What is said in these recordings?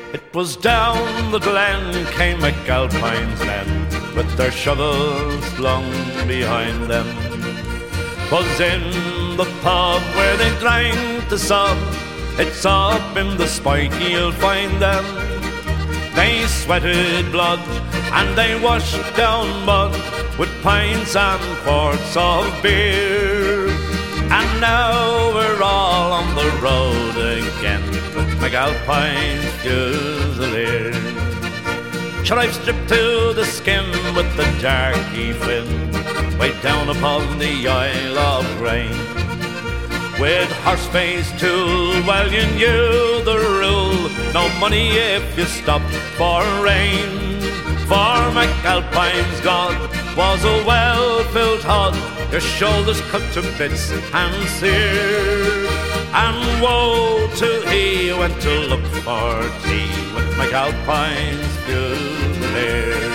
It was down the glen came McAlpine's men, with their shovels slung behind them. 'Twas in the pub where they drank the sub, it's up in the spike you'll find them. They sweated blood and they washed down mud with pints and quarts of beer. And now we're all on the road again with McAlpine's Fusiliers. Sure, I've stripped to the skin with the darky fin, way down upon the Isle of Grain. With horseface tool, well you knew the rule, no money if you stopped for rain. For McAlpine's God was a well-filled hod, your shoulders cut to bits and seared. And woe to he who went to look for tea with McAlpine's Fusiliers.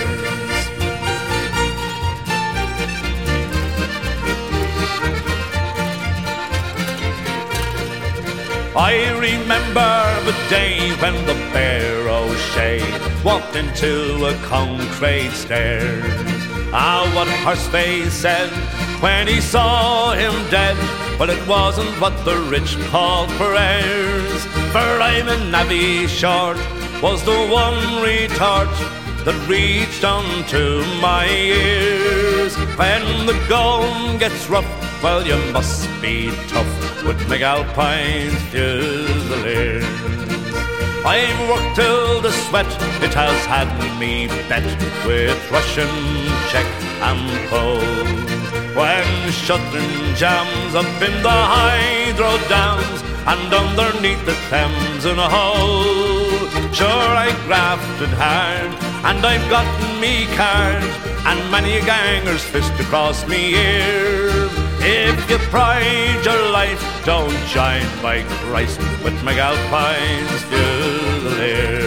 I remember the day when the Bear O'Shea walked into a concrete stairs. Ah, what Horseface said when he saw him dead, well, it wasn't what the rich called prayers. For I'm a navvy short was the one retort that reached unto my ears. When the going gets rough, well, you must be tough with McAlpine's Fusiliers. I've worked till the sweat, it has had me bet with Russian, Czech and Pole. When shuttering jams up in the hydro dams and underneath the Thames in a hole. Sure, I grafted hard and I've gotten me card and many a ganger's fist across me ear. If you pride your life, don't join by Christ with McAlpine's Fusiliers.